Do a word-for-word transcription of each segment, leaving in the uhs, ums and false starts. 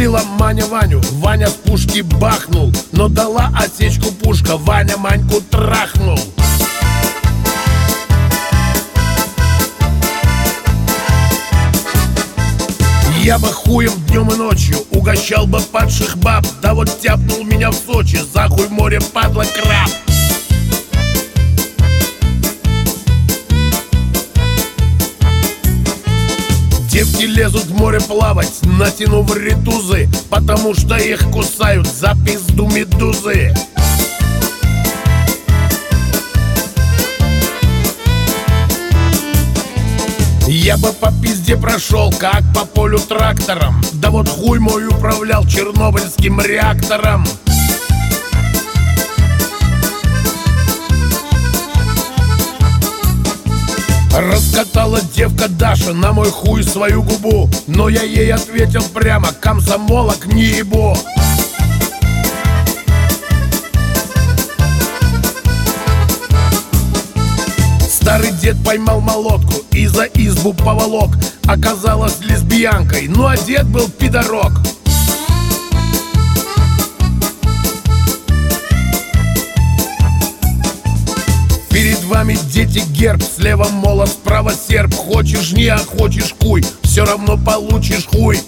Убила Маня Ваню, Ваня с пушки бахнул, но дала осечку пушка, Ваня Маньку трахнул. Я бы хуем днем и ночью угощал бы падших баб, да вот тяпнул меня в Сочи, за хуй в море падла краб. Девки лезут в море плавать, натянув ритузы, потому что их кусают за пизду медузы. Я бы по пизде прошел, как по полю трактором, да вот хуй мой управлял чернобыльским реактором. Раскатала девка Даша на мой хуй свою губу, но я ей ответил прямо: комсомолок не ебу. Старый дед поймал молотку и за избу поволок. Оказалась лесбиянкой, ну а дед был пидорок. Перед вами, дети, герб, слева молот, справа серп. Хочешь не, а хочешь хуй, все равно получишь хуй.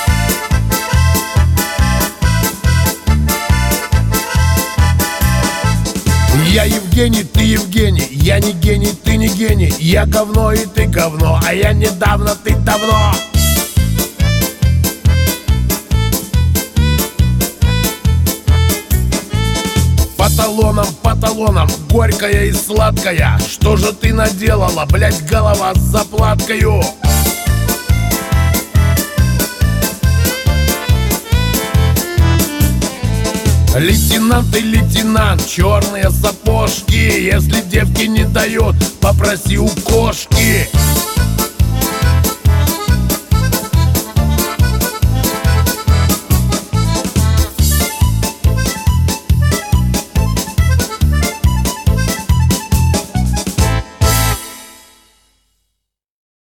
Я Евгений, ты Евгений, я не гений, ты не гений. Я говно и ты говно, а я недавно, ты давно. По талонам, по талонам, горькая и сладкая. Что же ты наделала, блять, голова с заплаткою? Лейтенант и лейтенант, черные сапожки. Если девки не дает, попроси у кошки.